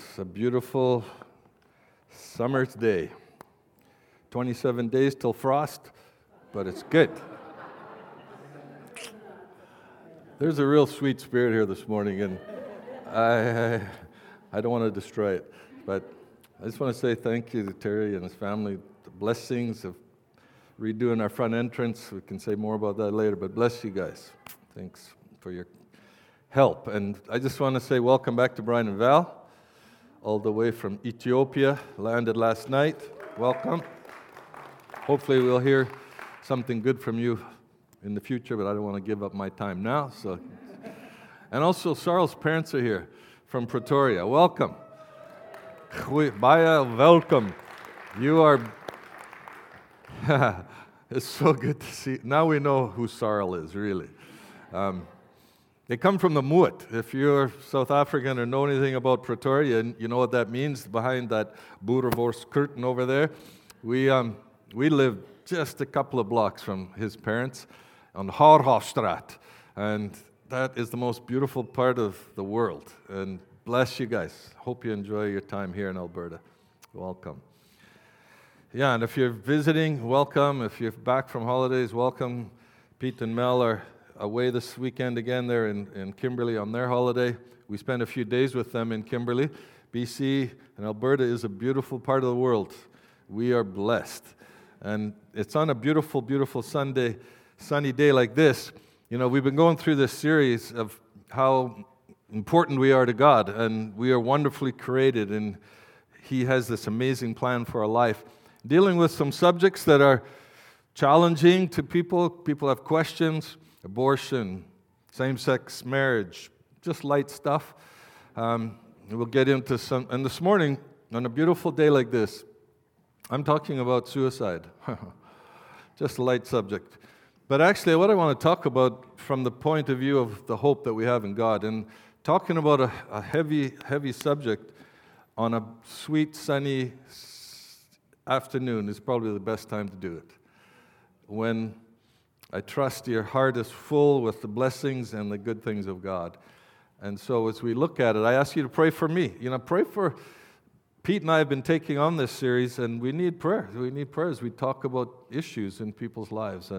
It's a beautiful summer's day. 27 days till frost, but it's good. There's a real sweet spirit here this morning, and I don't want to destroy it, but I just want to say thank you to Terry and his family. The blessings of redoing our front entrance. We can say more about that later, but bless you guys. Thanks for your help. And I just want to say welcome back to Brian and Val, all the way from Ethiopia, landed last night. Welcome. Hopefully we'll hear something good from you in the future, but I don't want to give up my time now. So, and also Sarl's parents are here from Pretoria. Welcome. Baya, welcome. You are... It's so good to see. Now we know who Sarl is, really. They come from the Moot. If you're South African or know anything about Pretoria, you know what that means. Behind that Boerewors curtain over there, we lived just a couple of blocks from his parents on Haarhofstraat, and that is the most beautiful part of the world. And bless you guys. Hope you enjoy your time here in Alberta. Welcome. Yeah, and if you're visiting, welcome. If you're back from holidays, welcome. Pete and Mel are away this weekend again. They're in Kimberley on their holiday. We spent a few days with them in Kimberley. BC and Alberta is a beautiful part of the world. We are blessed. And it's on a beautiful, beautiful sunny day like this. You know, we've been going through this series of how important we are to God, and we are wonderfully created, and He has this amazing plan for our life. Dealing with some subjects that are challenging to people. People have questions. Abortion, same-sex marriage, just light stuff. We'll get into some. And this morning, on a beautiful day like this, I'm talking about suicide. Just a light subject. But actually, what I want to talk about from the point of view of the hope that we have in God, and talking about a heavy, heavy subject on a sweet, sunny afternoon is probably the best time to do it. When I trust your heart is full with the blessings and the good things of God. And so as we look at it, I ask you to pray for me. You know, pray for... Pete and I have been taking on this series, and we need prayer. We need prayers. We talk about issues in people's lives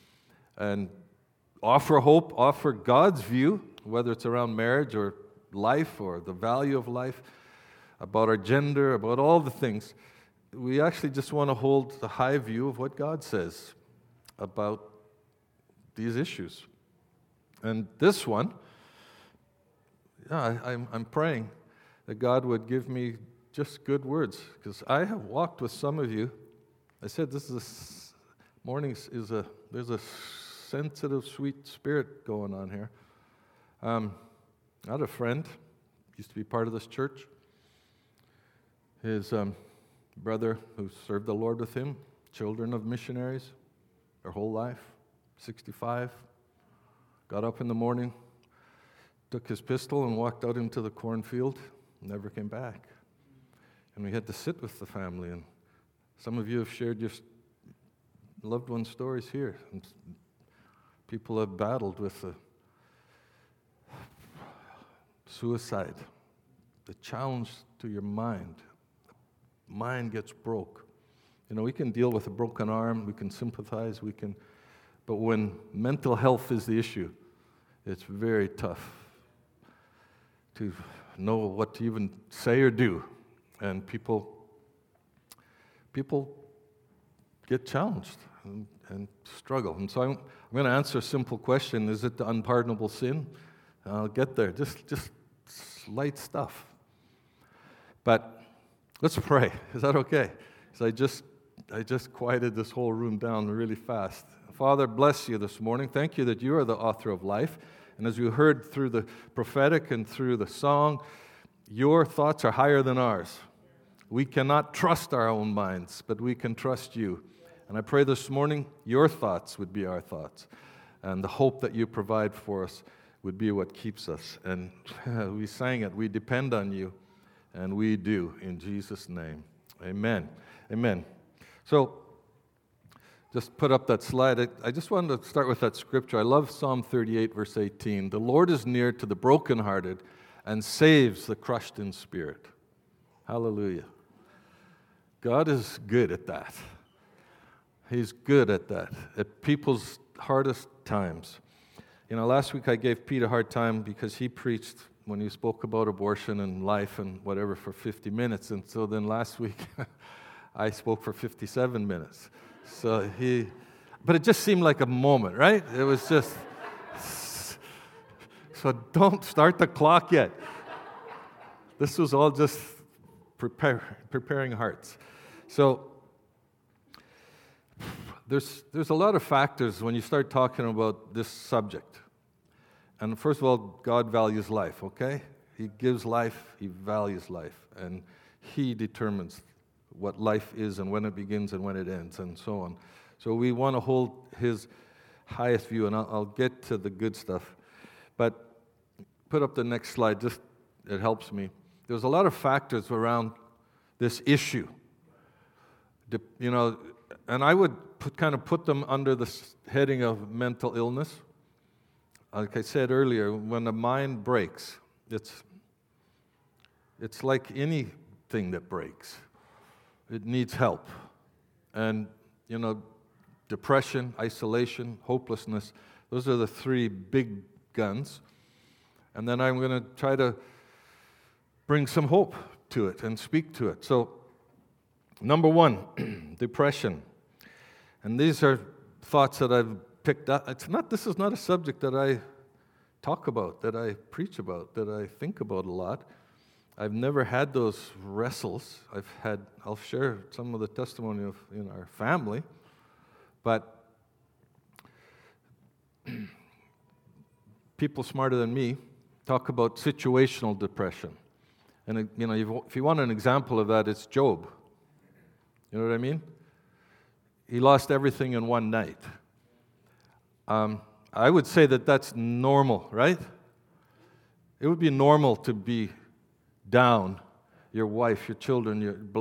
and offer hope, offer God's view, whether it's around marriage or life or the value of life, about our gender, about all the things. We actually just want to hold the high view of what God says about these issues. And this one, I'm praying that God would give me just good words, because I have walked with some of you. I said this morning there's a sensitive, sweet spirit going on here. I had a friend, used to be part of this church. His brother, who served the Lord with him, children of missionaries, their whole life, 65, got up in the morning, took his pistol and walked out into the cornfield, never came back. And we had to sit with the family, and some of you have shared your loved one stories here. And people have battled with suicide, the challenge to your mind. Mind gets broke. You know, we can deal with a broken arm, we can sympathize, but when mental health is the issue, it's very tough to know what to even say or do. And people get challenged and struggle. And so I'm going to answer a simple question. Is it the unpardonable sin? I'll get there. Just light stuff. But let's pray. Is that okay? Because I just quieted this whole room down really fast. Father, bless you this morning. Thank you that you are the author of life. And as we heard through the prophetic and through the song, your thoughts are higher than ours. We cannot trust our own minds, but we can trust you. And I pray this morning your thoughts would be our thoughts, and the hope that you provide for us would be what keeps us. And we sang it, we depend on you, and we do, in Jesus' name. Amen. Amen. So, just put up that slide. I just wanted to start with that scripture. I love Psalm 38, verse 18. The Lord is near to the brokenhearted and saves the crushed in spirit. Hallelujah. God is good at that. He's good at that, at people's hardest times. Last week I gave Pete a hard time because he preached when he spoke about abortion and life and whatever for 50 minutes. And so then last week I spoke for 57 minutes. But it just seemed like a moment, right? It was just, so don't start the clock yet. This was all just preparing hearts. So there's a lot of factors when you start talking about this subject. And first of all, God values life, okay? He gives life, He values life, and He determines what life is and when it begins and when it ends and so on. So we want to hold His highest view, and I'll get to the good stuff. But put up the next slide, just it helps me. There's a lot of factors around this issue. And I would put them under the heading of mental illness. Like I said earlier, when the mind breaks, it's like anything that breaks. It needs help. And, depression, isolation, hopelessness, those are the three big guns. And then I'm going to try to bring some hope to it and speak to it. So, number one, depression. And these are thoughts that I've picked up. This is not a subject that I talk about, that I preach about, that I think about a lot. I've never had those wrestles. I'll share some of the testimony of our family, but people smarter than me talk about situational depression. And if you want an example of that, it's Job. You know what I mean? He lost everything in one night. I would say that that's normal, right? It would be normal to be down, your wife, your children,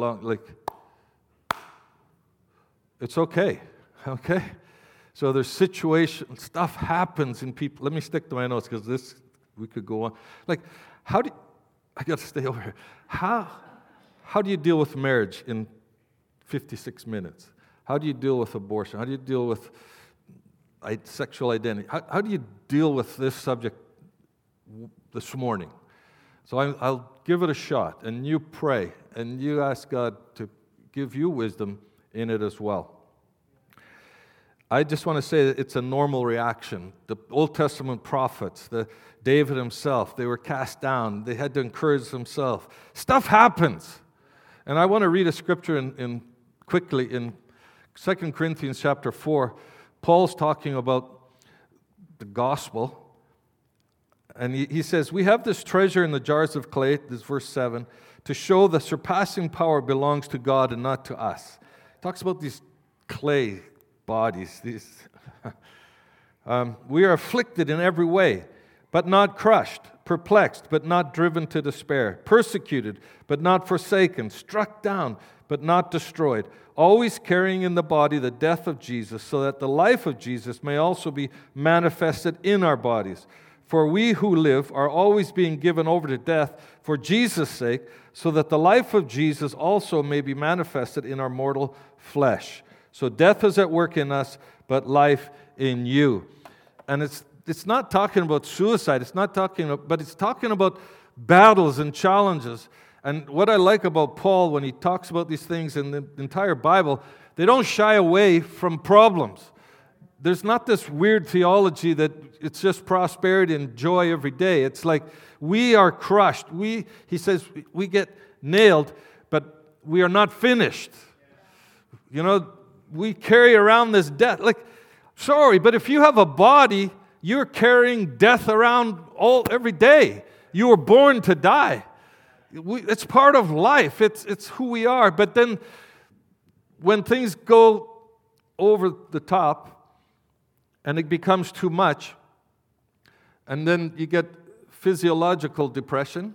it's okay, okay? So there's stuff happens in people. Let me stick to my notes because we could go on. I got to stay over here. How do you deal with marriage in 56 minutes? How do you deal with abortion? How do you deal with sexual identity? How do you deal with this subject this morning? So I'll give it a shot, and you pray, and you ask God to give you wisdom in it as well. I just want to say that it's a normal reaction. The Old Testament prophets, David himself, they were cast down. They had to encourage themselves. Stuff happens. And I want to read a scripture quickly in 2 Corinthians chapter 4. Paul's talking about the gospel. And he says, we have this treasure in the jars of clay, this is verse 7, to show the surpassing power belongs to God and not to us. He talks about these clay bodies. We are afflicted in every way, but not crushed, perplexed, but not driven to despair, persecuted, but not forsaken, struck down, but not destroyed, always carrying in the body the death of Jesus, so that the life of Jesus may also be manifested in our bodies. For we who live are always being given over to death for Jesus' sake, so that the life of Jesus also may be manifested in our mortal flesh. So death is at work in us, but life in you. And it's not talking about suicide. It's talking about battles and challenges. And what I like about Paul when he talks about these things in the entire Bible, they don't shy away from problems. There's not this weird theology that it's just prosperity and joy every day. It's like we are crushed. He says we get nailed, but we are not finished. We carry around this death. But if you have a body, you're carrying death around every day. You were born to die. It's part of life. It's who we are. But then when things go over the top and it becomes too much, and then you get physiological depression.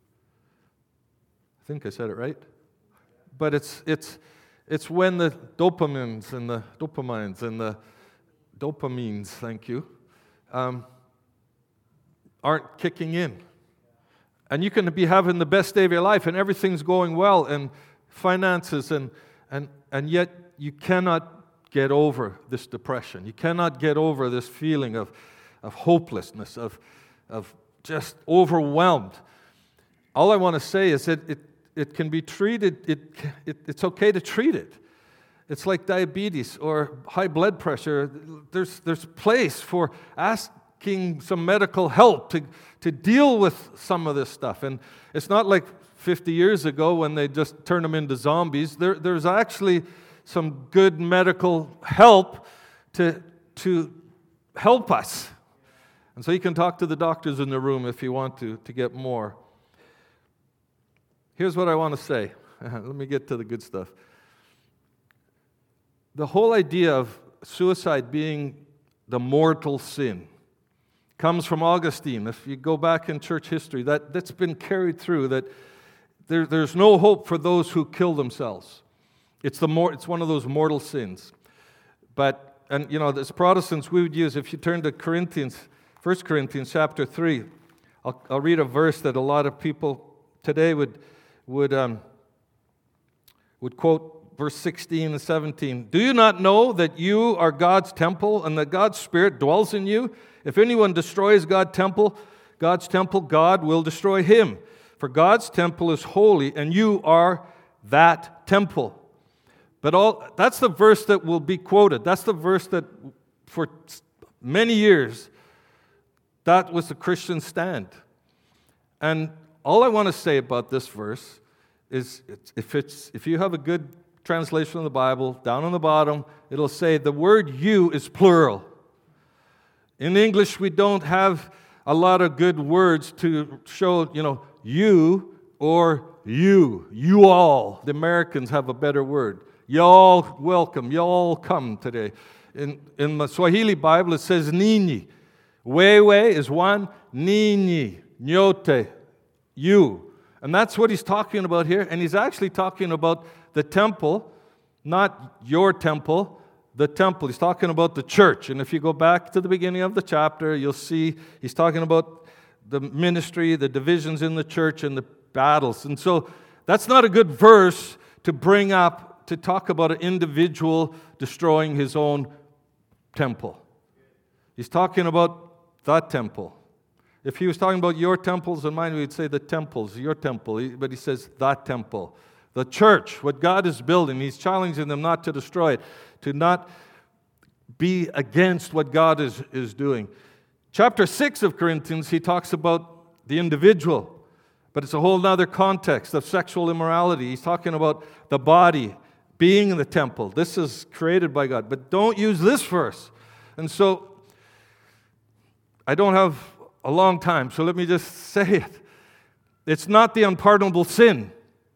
I think I said it right. But it's when the dopamines and the dopamines, thank you, aren't kicking in. And you can be having the best day of your life, and everything's going well, and finances, and yet you cannot get over this depression. You cannot get over this feeling of hopelessness, of just overwhelmed. All I want to say is that it can be treated. It's okay to treat it. It's like diabetes or high blood pressure. There's place for asking some medical help to deal with some of this stuff. And it's not like 50 years ago when they just turned them into zombies. There's actually some good medical help to help us. And so you can talk to the doctors in the room if you want to get more. Here's what I want to say. Let me get to the good stuff. The whole idea of suicide being the mortal sin comes from Augustine. If you go back in church history, that's been carried through, that there's no hope for those who kill themselves. It's one of those mortal sins. But, and you know, as Protestants, we would use, if you turn to 1 Corinthians chapter 3, I'll read a verse that a lot of people today would quote, verse 16 and 17. Do you not know that you are God's temple and that God's Spirit dwells in you? If anyone destroys God's temple, God will destroy him. For God's temple is holy, and you are that temple. But that's the verse that will be quoted. That's the verse that for many years, that was the Christian stand. And all I want to say about this verse is if you have a good translation of the Bible, down on the bottom, it'll say the word you is plural. In English, we don't have a lot of good words to show, you or you. You all. The Americans have a better word. Y'all welcome. Y'all come today. In the Swahili Bible, it says ninyi. Wewe is one. Ninyi. Nyote. You. And that's what he's talking about here. And he's actually talking about the temple, not your temple, the temple. He's talking about the church. And if you go back to the beginning of the chapter, you'll see he's talking about the ministry, the divisions in the church, and the battles. And so that's not a good verse to bring up to talk about an individual destroying his own temple. He's talking about the temple. If he was talking about your temples and mine, we'd say the temples, your temple. But he says that temple. The church, what God is building, he's challenging them not to destroy it, to not be against what God is doing. Chapter 6 of Corinthians, he talks about the individual, but it's a whole other context of sexual immorality. He's talking about the body being in the temple. This is created by God. But don't use this verse. And so, I don't have a long time, so let me just say it. It's not the unpardonable sin.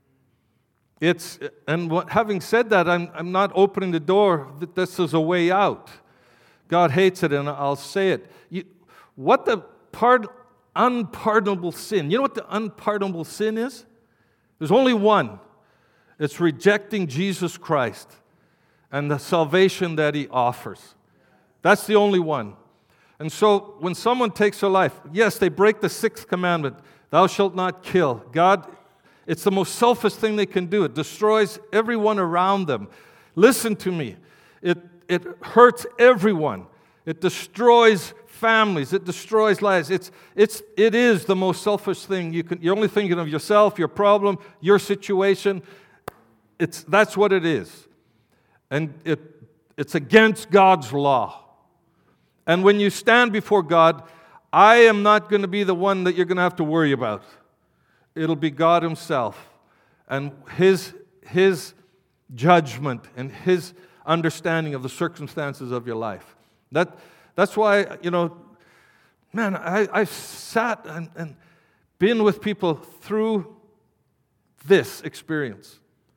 Having said that, I'm not opening the door that this is a way out. God hates it, and I'll say it. What the unpardonable sin? You know what the unpardonable sin is? There's only one. It's rejecting Jesus Christ and the salvation that He offers. That's the only one. And so when someone takes their life, yes, they break the 6th commandment, thou shalt not kill. God, it's the most selfish thing they can do. It destroys everyone around them. Listen to me. It hurts everyone. It destroys families. It destroys lives. It is the most selfish thing. You're only thinking of yourself, your problem, your situation. That's what it is. And it's against God's law. And when you stand before God, I am not going to be the one that you're going to have to worry about. It'll be God Himself and His judgment and His understanding of the circumstances of your life. That's why, I've sat and been with people through this experience.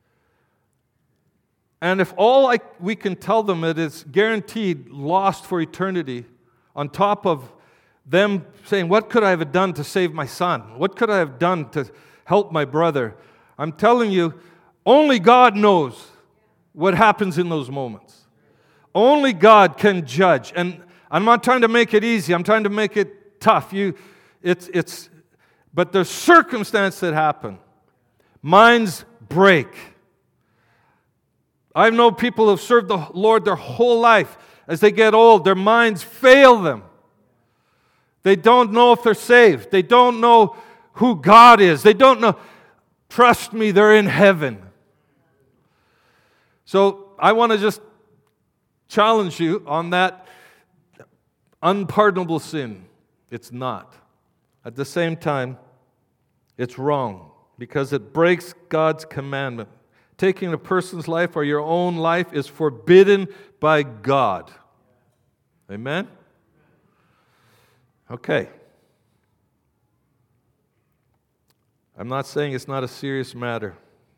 And if all we can tell them it is guaranteed lost for eternity, on top of them saying, what could I have done to save my son? What could I have done to help my brother? I'm telling you, only God knows what happens in those moments. Only God can judge. And I'm not trying to make it easy. I'm trying to make it tough. But there's circumstances that happen. Minds break. I know people who have served the Lord their whole life. As they get old, their minds fail them. They don't know if they're saved. They don't know who God is. They don't know. Trust me, they're in heaven. So I want to just challenge you on that unpardonable sin. It's not. At the same time, it's wrong because it breaks God's commandment. Taking a person's life or your own life is forbidden by God. Amen? Okay. I'm not saying it's not a serious matter.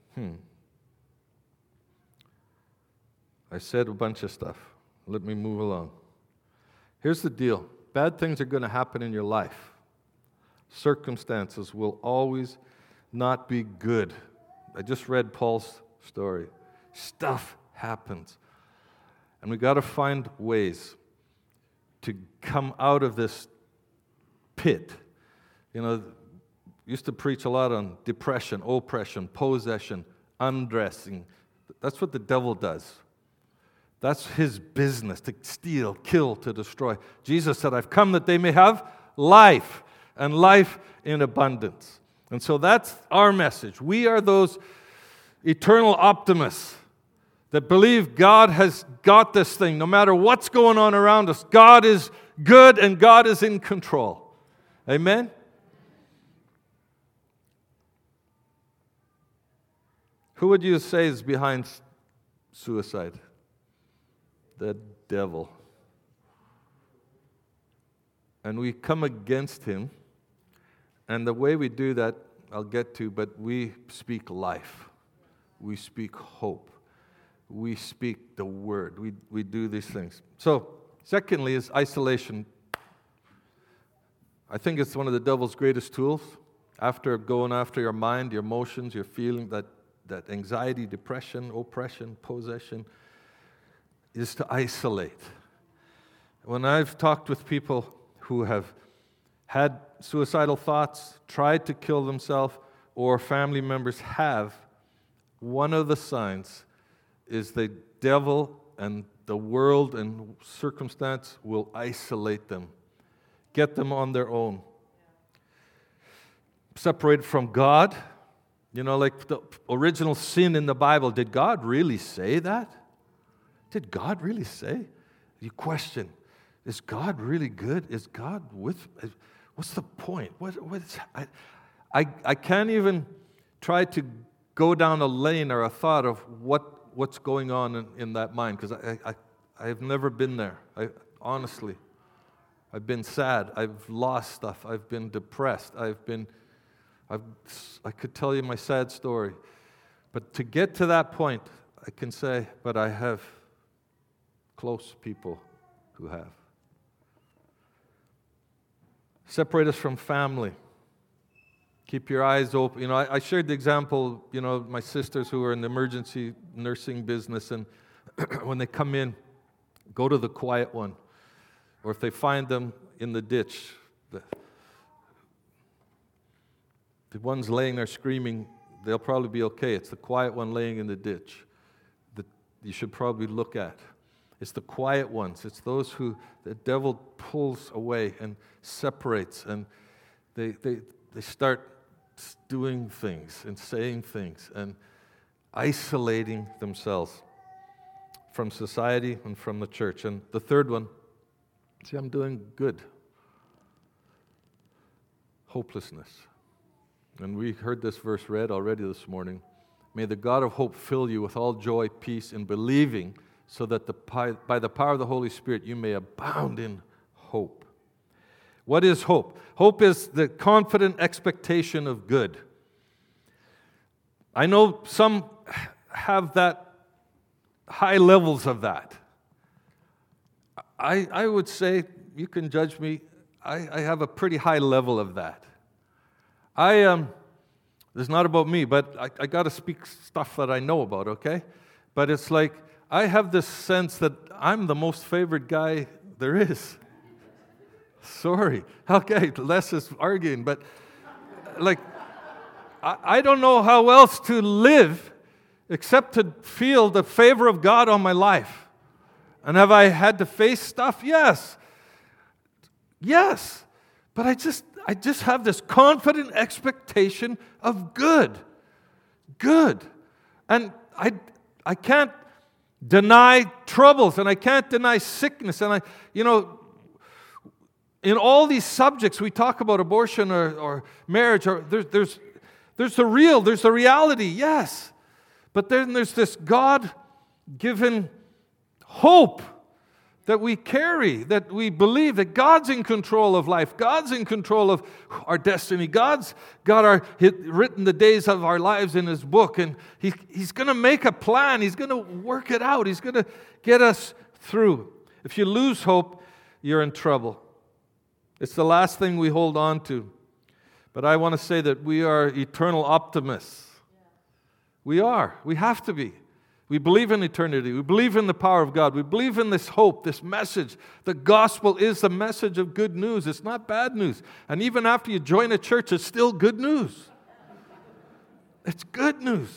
I said a bunch of stuff. Let me move along. Here's the deal. Bad things are going to happen in your life. Circumstances will always not be good. I just read Paul's story. Stuff happens. And we got to find ways to come out of this pit. You know, used to preach a lot on depression, oppression, possession, undressing. That's what the devil does. That's his business, to steal, kill, to destroy. Jesus said, I've come that they may have life, and life in abundance. And so that's our message. We are those eternal optimists that believe God has got this thing. No matter what's going on around us, God is good and God is in control. Amen? Who would you say is behind suicide? The devil. And we come against him. And the way we do that, I'll get to, but we speak life. We speak hope. We speak the word. We do these things. So, secondly is isolation. I think it's one of the devil's greatest tools. After going after your mind, your emotions, your feeling, that anxiety, depression, oppression, possession, is to isolate. When I've talked with people who have had suicidal thoughts, tried to kill themselves, or family members have, one of the signs is the devil and the world and circumstance will isolate them, get them on their own. Separated from God. You know, like the original sin in the Bible, did God really say that? Did God really say? You question, is God really good? Is God with? What's the point? I can't even try to go down a lane or a thought of what's going on in that mind, because I've never been there. Honestly, I've been sad. I've lost stuff. I've been depressed. I could tell you my sad story. But to get to that point, I can say, but I have close people who have. Separate us from family. Keep your eyes open. You know, I shared the example, you know, my sisters who are in the emergency nursing business, and when they come in, go to the quiet one. Or if they find them in the ditch, the one's laying there screaming, they'll probably be okay. It's the quiet one laying in the ditch that you should probably look at. It's the quiet ones. It's those who the devil pulls away and separates, and they start doing things and saying things and isolating themselves from society and from the church. And the third one, see, I'm doing good. Hopelessness. And we heard this verse read already this morning. May the God of hope fill you with all joy, peace, in believing, so that by the power of the Holy Spirit you may abound in hope. What is hope? Hope is the confident expectation of good. I know some have that high levels of that. I would say, you can judge me, I have a pretty high level of that. It's not about me, but I got to speak stuff that I know about, okay? But it's like, I have this sense that I'm the most favored guy there is. Sorry. Okay, less is arguing, but I don't know how else to live except to feel the favor of God on my life. And have I had to face stuff? Yes. Yes. But I just have this confident expectation of good. Good. And I can't deny troubles, and I can't deny sickness. And in all these subjects, we talk about abortion or marriage, or there's the real, there's the reality, yes. But then there's this God-given hope that we carry, that we believe that God's in control of life, God's in control of our destiny, God's got written the days of our lives in His book, and He's going to make a plan, He's going to work it out, He's going to get us through. If you lose hope, you're in trouble. It's the last thing we hold on to. But I want to say that we are eternal optimists. We are. We have to be. We believe in eternity. We believe in the power of God. We believe in this hope, this message. The gospel is the message of good news. It's not bad news. And even after you join a church, it's still good news. It's good news.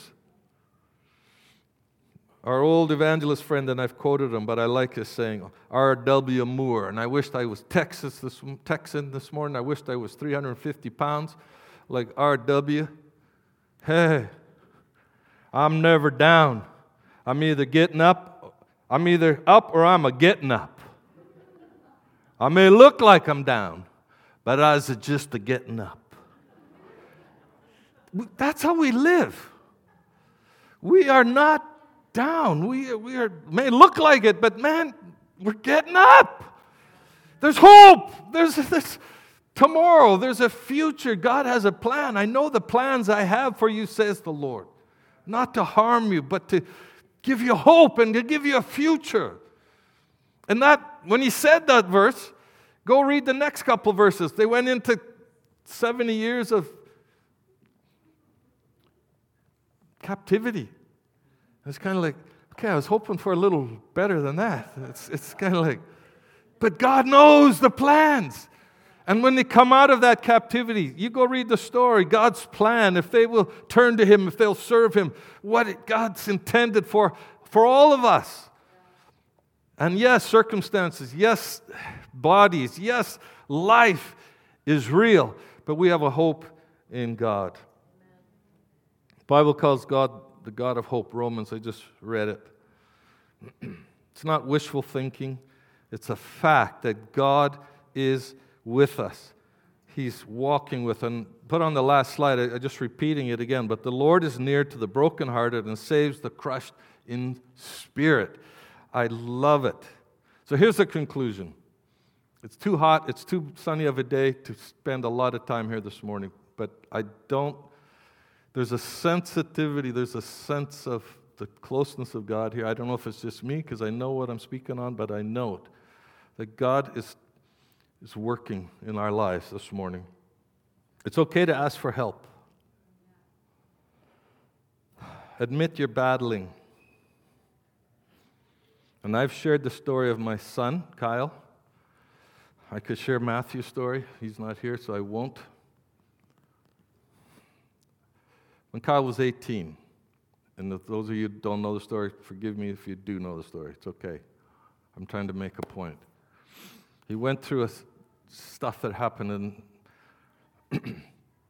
Our old evangelist friend, and I've quoted him, but I like his saying, R.W. Moore, and I wished I was Texan this morning. I wished I was 350 pounds like R.W. Hey, I'm never down. I'm either up or I'm a-getting up. I may look like I'm down, but I was just a-getting up. That's how we live. We are not down. We may look like it, but man, we're getting up. There's hope. There's this tomorrow. There's a future. God has a plan. I know the plans I have for you, says the Lord. Not to harm you, but to give you hope and to give you a future. And that, when He said that verse, go read the next couple verses. They went into 70 years of captivity. It's kind of like, okay, I was hoping for a little better than that. It's kind of like, but God knows the plans. And when they come out of that captivity, you go read the story, God's plan, if they will turn to Him, if they'll serve Him, what God's intended for all of us. And yes, circumstances, yes, bodies, yes, life is real, but we have a hope in God. The Bible calls God the God of hope. Romans, I just read it. It's not wishful thinking. It's a fact that God is with us. He's walking with us. And put on the last slide, I'm just repeating it again, but the Lord is near to the brokenhearted and saves the crushed in spirit. I love it. So here's the conclusion. It's too hot, it's too sunny of a day to spend a lot of time here this morning, but there's a sensitivity, there's a sense of the closeness of God here. I don't know if it's just me, because I know what I'm speaking on, but I know it. That God is working in our lives this morning. It's okay to ask for help. Admit you're battling. And I've shared the story of my son, Kyle. I could share Matthew's story. He's not here, so I won't. When Kyle was 18, and if those of you who don't know the story, forgive me if you do know the story. It's okay. I'm trying to make a point. He went through stuff that happened, and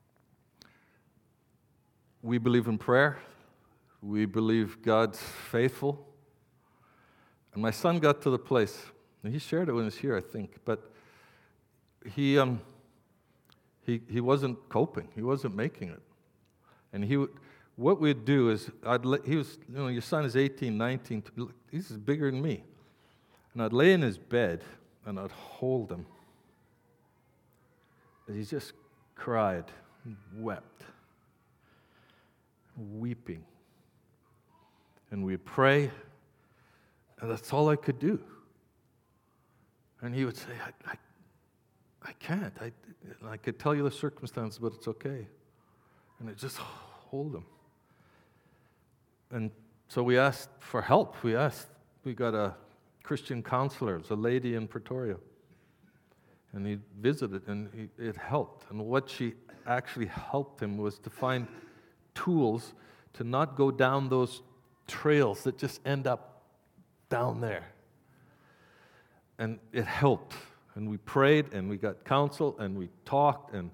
we believe in prayer. We believe God's faithful. And my son got to the place, and he shared it when he was here, I think, but he wasn't coping. He wasn't making it. And what we'd do is, your son is 18, 19, he's bigger than me. And I'd lay in his bed, and I'd hold him. And he just cried and wept, weeping. And we'd pray, and that's all I could do. And he would say, I can't. I could tell you the circumstances, but it's okay. And I just hold him. And so we asked for help. We got a Christian counselor. It was a lady in Pretoria. And he visited, and it helped. And what she actually helped him was to find tools to not go down those trails that just end up down there. And it helped. And we prayed, and we got counsel, and we talked, and,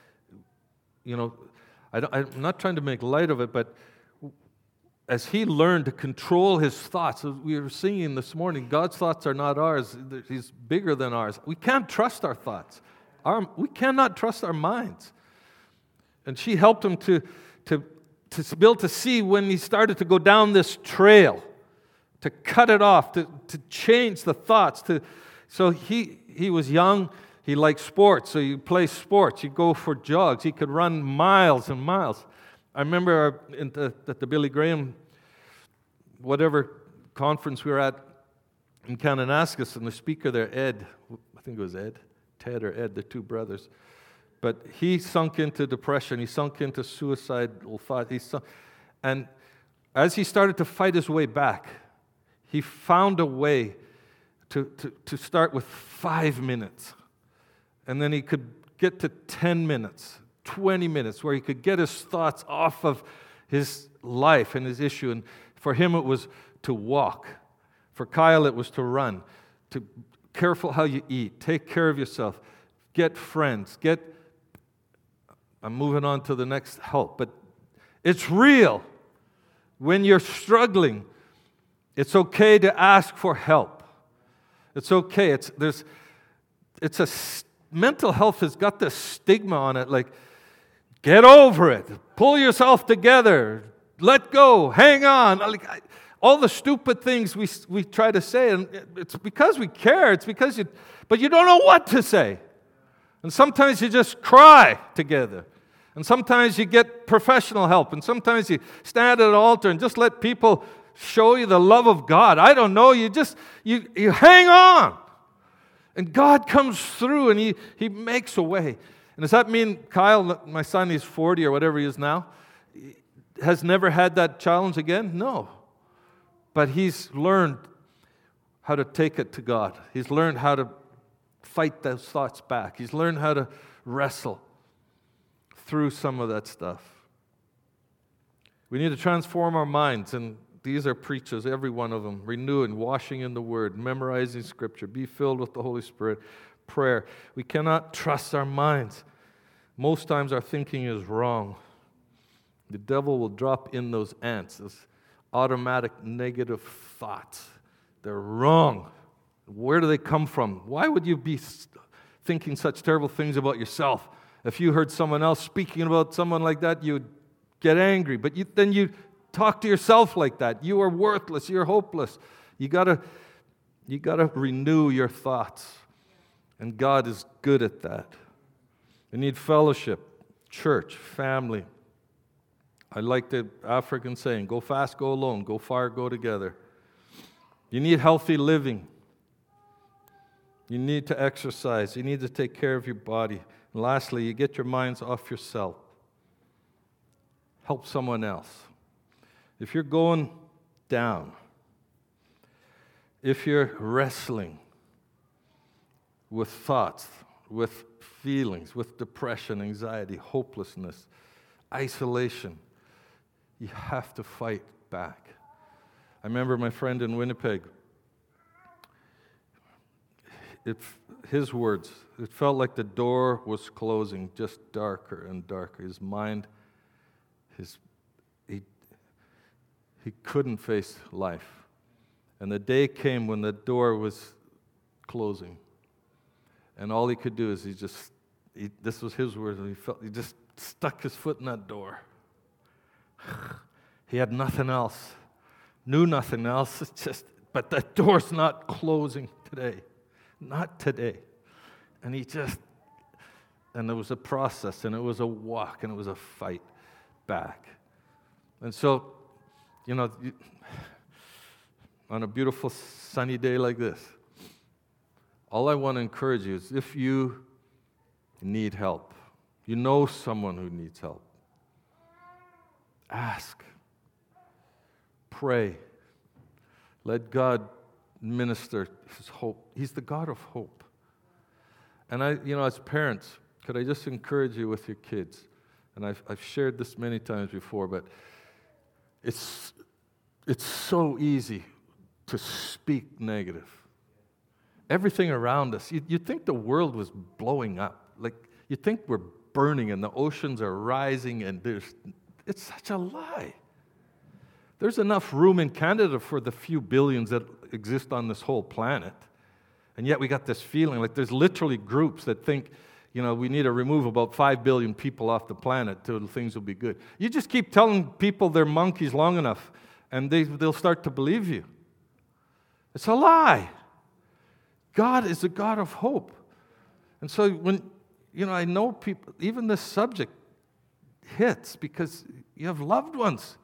I'm not trying to make light of it, but as he learned to control his thoughts, as we were singing this morning, God's thoughts are not ours. He's bigger than ours. We can't trust our thoughts. We cannot trust our minds. And she helped him to be able to see when he started to go down this trail, to cut it off, to change the thoughts. So he was young. He liked sports, so you play sports. You go for jogs. He could run miles and miles. I remember at the Billy Graham, whatever conference we were at in Kananaskis, and the speaker there, Ed, I think it was Ted or Ed, the two brothers, but he sunk into depression. He sunk into suicidal thought. And as he started to fight his way back, he found a way to start with 5 minutes, and then he could get to 10 minutes. 20 minutes where he could get his thoughts off of his life and his issue. And for him, it was to walk. For Kyle, it was to run. To careful how you eat. Take care of yourself. Get friends. I'm moving on to the next help. But it's real. When you're struggling, it's okay to ask for help. It's okay. Mental health has got this stigma on it, like, get over it. Pull yourself together. Let go. Hang on. All the stupid things we try to say, and it's because we care. But you don't know what to say. And sometimes you just cry together. And sometimes you get professional help. And sometimes you stand at an altar and just let people show you the love of God. I don't know. You hang on. And God comes through and He makes a way. And does that mean Kyle, my son, he's 40 or whatever he is now, has never had that challenge again? No. But he's learned how to take it to God. He's learned how to fight those thoughts back. He's learned how to wrestle through some of that stuff. We need to transform our minds, and these are preachers, every one of them. Renewing, washing in the Word, memorizing Scripture, be filled with the Holy Spirit. Prayer. We cannot trust our minds. Most times our thinking is wrong. The devil will drop in those ants, those automatic negative thoughts. They're wrong. Where do they come from? Why would you be thinking such terrible things about yourself? If you heard someone else speaking about someone like that, you'd get angry. But then you talk to yourself like that. You are worthless. You're hopeless. You gotta renew your thoughts. And God is good at that. We need fellowship, church, family. I like the African saying, go fast, go alone, go far, go together. You need healthy living. You need to exercise. You need to take care of your body. And lastly, you get your minds off yourself. Help someone else. If you're going down, if you're wrestling with thoughts, with feelings, with depression, anxiety, hopelessness, isolation, you have to fight back. I remember my friend in Winnipeg, his words, it felt like the door was closing, just darker and darker. His mind, he couldn't face life. And the day came when the door was closing. And all he could do is this was his words, and he just stuck his foot in that door. He had nothing else, knew nothing else. But that door's not closing today. Not today. And there was a process, and it was a walk, and it was a fight back. And so, on a beautiful sunny day like this, all I want to encourage you is if you need help, you know someone who needs help, ask, pray, let God minister His hope. He's the God of hope. And as parents, Could I just encourage you with your kids? And I've shared this many times before, but it's so easy to speak negative. Everything around us, you'd think the world was blowing up. Like, you'd think we're burning and the oceans are rising, and it's such a lie. There's enough room in Canada for the few billions that exist on this whole planet. And yet we got this feeling like there's literally groups that think, we need to remove about 5 billion people off the planet till things will be good. You just keep telling people they're monkeys long enough, and they'll start to believe you. It's a lie. God is a God of hope. And so when, I know people, even this subject hits because you have loved ones.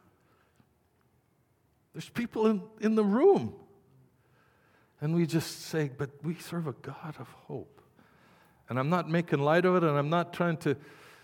There's people in the room. And we just say, but we serve a God of hope. And I'm not making light of it, and I'm not trying to,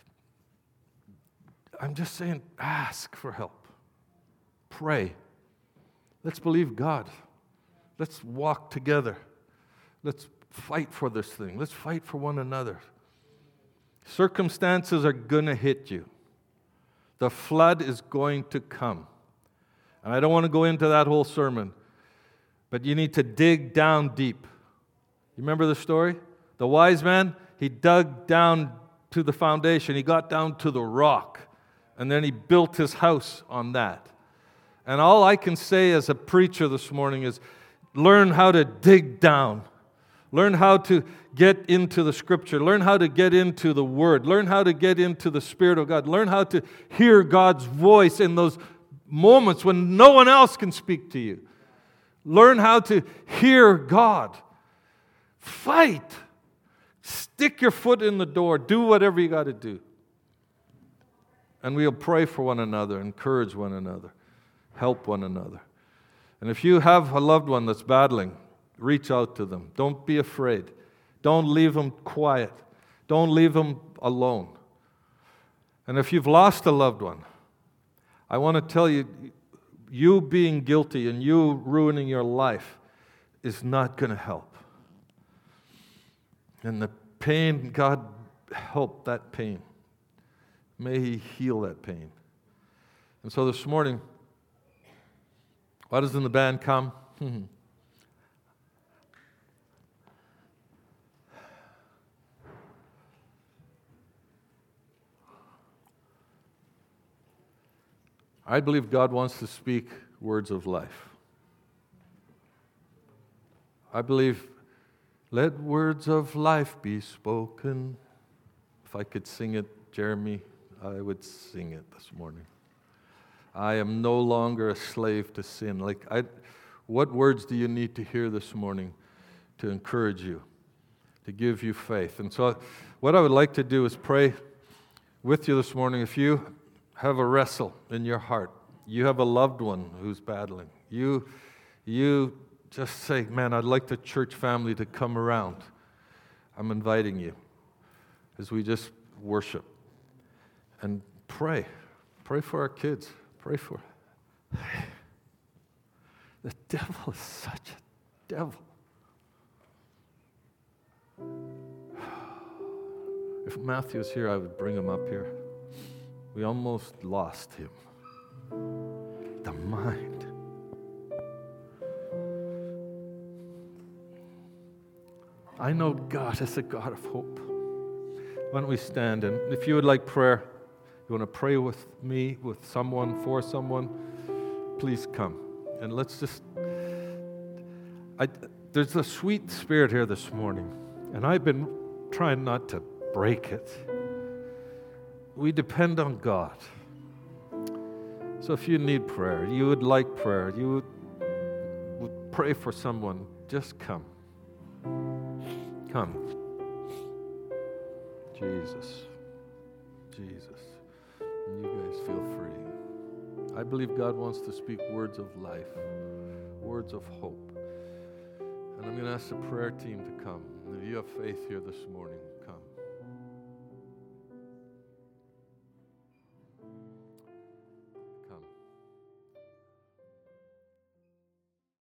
I'm just saying, ask for help. Pray. Let's believe God. Let's walk together. Let's fight for this thing. Let's fight for one another. Circumstances are going to hit you. The flood is going to come. And I don't want to go into that whole sermon, but you need to dig down deep. You remember the story? The wise man, he dug down to the foundation. He got down to the rock, and then he built his house on that. And all I can say as a preacher this morning is learn how to dig down. Learn how to get into the Scripture. Learn how to get into the Word. Learn how to get into the Spirit of God. Learn how to hear God's voice in those moments when no one else can speak to you. Learn how to hear God. Fight. Stick your foot in the door. Do whatever you got to do. And we'll pray for one another, encourage one another, help one another. And if you have a loved one that's battling, reach out to them. Don't be afraid. Don't leave them quiet. Don't leave them alone. And if you've lost a loved one, I want to tell you, you being guilty and you ruining your life is not going to help. And the pain, God help that pain. May He heal that pain. And so this morning, why doesn't the band come? I believe God wants to speak words of life. I believe, let words of life be spoken. If I could sing it, Jeremy, I would sing it this morning. I am no longer a slave to sin. What words do you need to hear this morning to encourage you, to give you faith? And so what I would like to do is pray with you this morning. If you have a wrestle in your heart, you have a loved one who's battling, you just say, man, I'd like the church family to come around. I'm inviting you as we just worship and pray. Pray for our kids. Pray for the devil is such a devil. If Matthew was here, I would bring him up here. We almost lost him. The mind. I know God is a God of hope. Why don't we stand? And if you would like prayer, you want to pray with me, with someone, for someone, please come. And let's just, there's a sweet spirit here this morning, and I've been trying not to break it. We depend on God. So if you need prayer, you would like prayer, you would pray for someone, just come. Come. Jesus. Jesus. And you guys feel free. I believe God wants to speak words of life, words of hope. And I'm going to ask the prayer team to come. If you have faith here this morning,